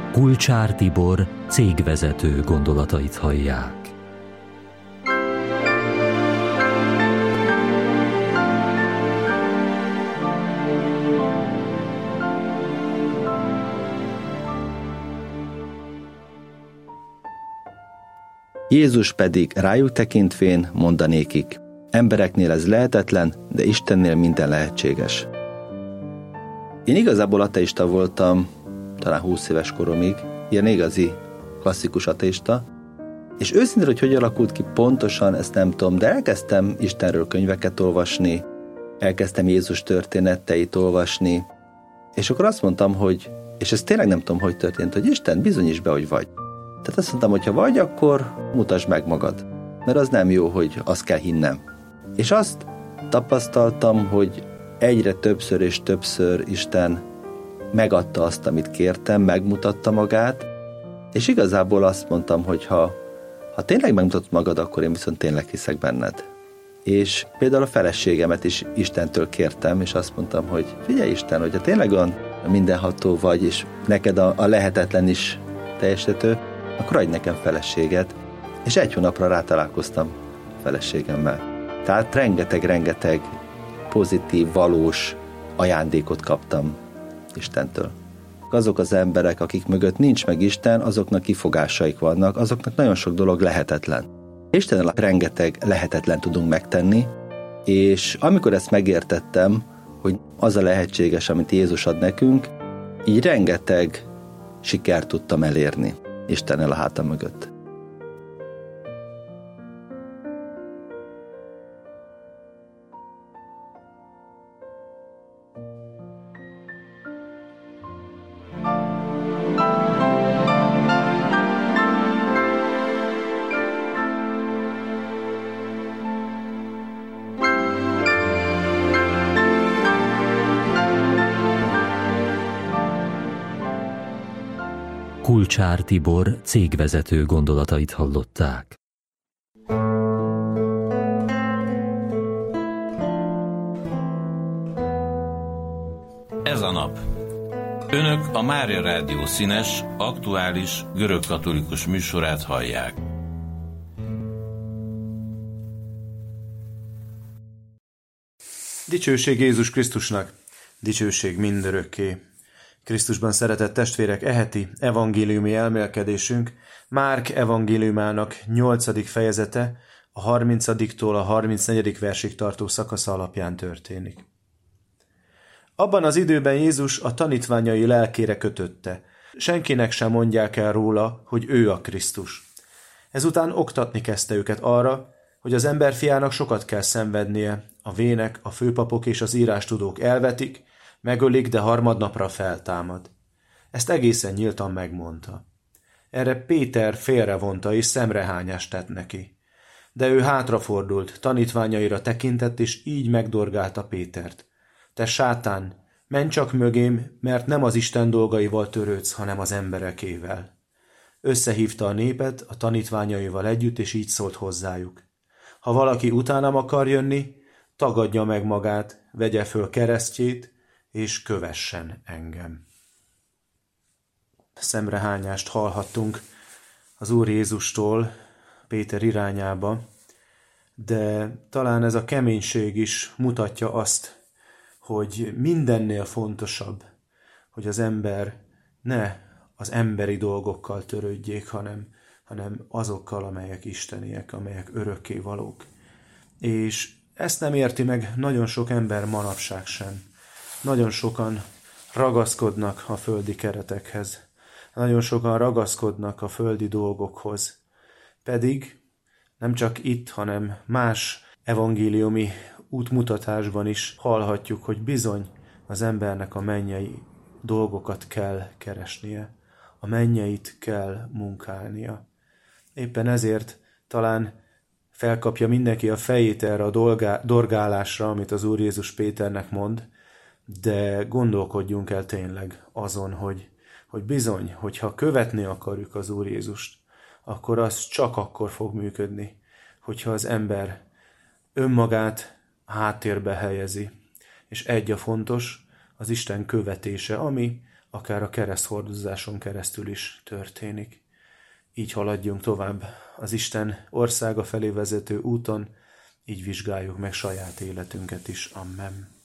Kulcsár Tibor cégvezető gondolatait hallják. Jézus pedig rájuk tekintvén mondanékik: embereknél ez lehetetlen, de Istennél minden lehetséges. Én igazából ateista voltam, talán 20 éves koromig, ilyen igazi, klasszikus ateista, és őszintén, hogy alakult ki pontosan, ezt nem tudom, de elkezdtem Istenről könyveket olvasni, elkezdtem Jézus történeteit olvasni, és akkor azt mondtam, hogy, és ez tényleg nem tudom, hogy történt, hogy Isten, bizonyíts be, hogy vagy. Tehát azt mondtam, hogy ha vagy, akkor mutasd meg magad, mert az nem jó, hogy azt kell hinnem. És azt tapasztaltam, hogy egyre többször és többször Isten megadta azt, amit kértem, megmutatta magát, és igazából azt mondtam, hogy ha tényleg megmutatod magad, akkor én viszont tényleg hiszek benned. És például a feleségemet is Istentől kértem, és azt mondtam, hogy figyelj Isten, hogyha tényleg olyan mindenható vagy, és neked a lehetetlen is teljesíthető, akkor adj nekem feleséget, és 1 hónapra rátalálkoztam feleségemmel. Tehát rengeteg pozitív, valós ajándékot kaptam Istentől. Azok az emberek, akik mögött nincs meg Isten, azoknak kifogásaik vannak, azoknak nagyon sok dolog lehetetlen. Istennel rengeteg lehetetlen tudunk megtenni, és amikor ezt megértettem, hogy az a lehetséges, amit Jézus ad nekünk, így rengeteg sikert tudtam elérni Istennel a hátam mögött. Kulcsár Tibor cégvezető gondolatait hallották. Ez a nap. Önök a Mária Rádió színes, aktuális, görögkatolikus műsorát hallják. Dicsőség Jézus Krisztusnak, dicsőség mindörökké. Krisztusban szeretett testvérek, eheti evangéliumi elmélkedésünk Márk evangéliumának 8. fejezete a 30-tól a 34. versig tartó szakasza alapján történik. Abban az időben Jézus a tanítványai lelkére kötötte: senkinek sem mondják el róla, hogy ő a Krisztus. Ezután oktatni kezdte őket arra, hogy az emberfiának sokat kell szenvednie, a vének, a főpapok és az írástudók elvetik, megölik, de harmadnapra feltámad. Ezt egészen nyíltan megmondta. Erre Péter félrevonta és szemrehányást tett neki. De ő hátrafordult, tanítványaira tekintett, és így megdorgálta Pétert: te sátán, menj csak mögém, mert nem az Isten dolgaival törődsz, hanem az emberekével. Összehívta a népet a tanítványaival együtt, és így szólt hozzájuk: ha valaki utánam akar jönni, tagadja meg magát, vegye föl keresztjét, és kövessen engem. Szemrehányást hallhattunk az Úr Jézustól Péter irányába, de talán ez a keménység is mutatja azt, hogy mindennél fontosabb, hogy az ember ne az emberi dolgokkal törődjék, hanem azokkal, amelyek isteniek, amelyek örökkévalók. És ezt nem érti meg nagyon sok ember manapság sem. Nagyon sokan ragaszkodnak a földi keretekhez. Nagyon sokan ragaszkodnak a földi dolgokhoz. Pedig nem csak itt, hanem más evangéliumi útmutatásban is hallhatjuk, hogy bizony az embernek a mennyei dolgokat kell keresnie. A mennyeit kell munkálnia. Éppen ezért talán felkapja mindenki a fejét erre a dorgálásra, amit az Úr Jézus Péternek mond, de gondolkodjunk el tényleg azon, hogy bizony, hogyha követni akarjuk az Úr Jézust, akkor az csak akkor fog működni, hogyha az ember önmagát háttérbe helyezi. És egy a fontos, az Isten követése, ami akár a kereszthordozáson keresztül is történik. Így haladjunk tovább az Isten országa felé vezető úton, így vizsgáljuk meg saját életünket is. Amen.